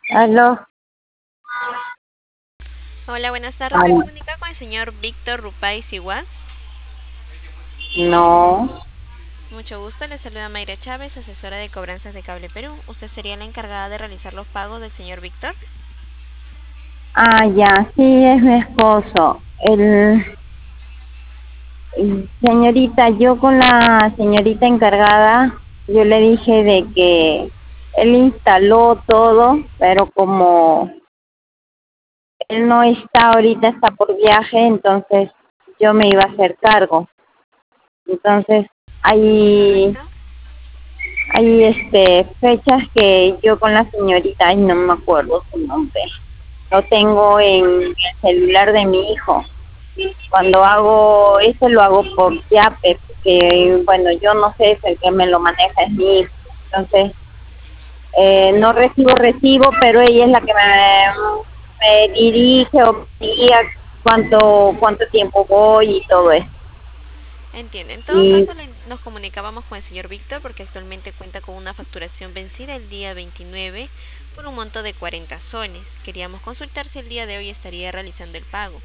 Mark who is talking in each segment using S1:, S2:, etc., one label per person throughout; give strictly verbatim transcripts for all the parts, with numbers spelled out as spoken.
S1: Aló,
S2: Hola, buenas tardes. ¿Me
S1: al-
S2: comunica con el señor Víctor Rupay Siwa?
S1: no.
S2: Mucho gusto, le saluda Mayra Chávez, asesora de cobranzas de Cable Perú. ¿Usted sería la encargada de realizar los pagos del señor Víctor?
S1: Ah, ya, sí, es mi esposo. El, el- señorita, yo con la señorita encargada, yo le dije de que él instaló todo, pero como él no está ahorita, está por viaje, entonces yo me iba a hacer cargo. Entonces, hay,
S2: ¿Correcto?
S1: hay este, fechas que yo con la señorita, ay, no me acuerdo su nombre, lo tengo en el celular de mi hijo. Cuando hago eso lo hago por Yape, porque bueno, yo no sé, es el que me lo maneja, es mi hijo. Entonces, eh, no recibo recibo, pero ella es la que me, me dirige o me guía cuánto, cuánto tiempo voy y todo eso.
S2: Entiende. En todo
S1: Y,
S2: caso, le- nos comunicábamos con el señor Víctor porque actualmente cuenta con una facturación vencida el día veintinueve por un monto de cuarenta soles. Queríamos consultar si el día de hoy estaría realizando el pago.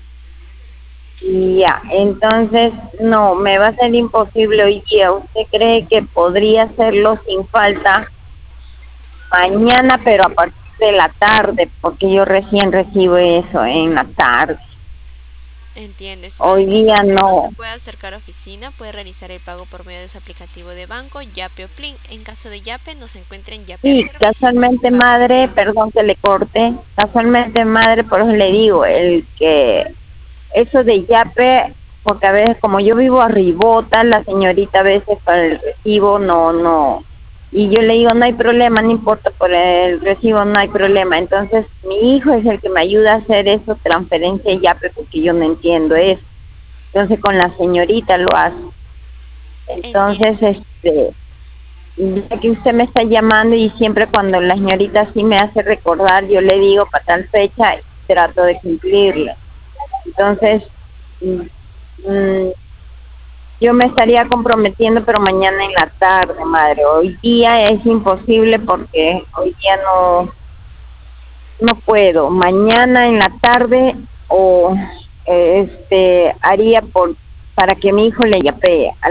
S1: y ya, entonces, no, me va a ser imposible hoy día. ¿Usted cree que podría hacerlo sin falta mañana, pero a partir de la tarde, porque yo recién recibo eso en la tarde?
S2: Entiende. Si usted
S1: Hoy
S2: de
S1: día
S2: todos modos se
S1: no.
S2: puede acercar a oficina, puede realizar el pago por medio de su aplicativo de banco, Yape o Plin. En caso de Yape, nos encuentra en Yape
S1: Sí,
S2: Abierto y en
S1: casualmente
S2: Pago
S1: madre,
S2: Express.
S1: perdón que le corte, casualmente madre, por eso le digo, el que eso de Yape, porque a veces como yo vivo a Ribota, la señorita a veces para el recibo no, no, y yo le digo no hay problema, no importa por el recibo, no hay problema. Entonces mi hijo es el que me ayuda a hacer eso, transferencia Yape, porque yo no entiendo eso. Entonces con la señorita lo hace. Entonces,
S2: Entiendo.
S1: este, ya que usted me está llamando y siempre cuando la señorita sí me hace recordar, yo le digo para tal fecha y trato de cumplirle. Entonces, mm, mm, yo me estaría comprometiendo, pero mañana en la tarde, madre. Hoy día es imposible porque hoy día no no puedo. Mañana en la tarde o eh, este haría por para que mi hijo le yapee.